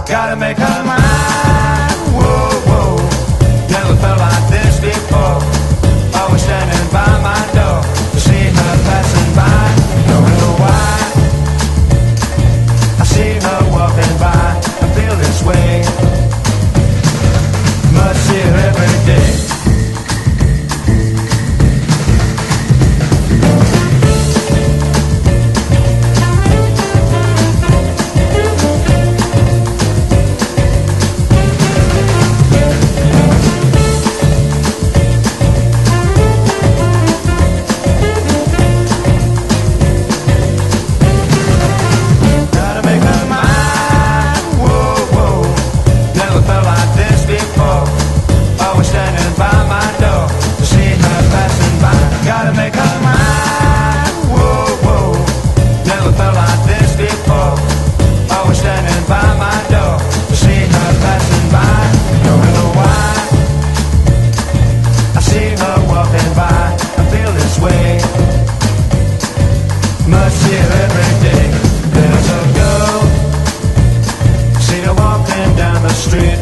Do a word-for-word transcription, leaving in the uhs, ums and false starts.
Gotta make her mine. Whoa, whoa. Never felt like this before. Always standing by my door to see her passing by. Don't know why. I see her walking by. I feel this way. Must see her every day. Must see her every day. There's a girl, see her walking down the street.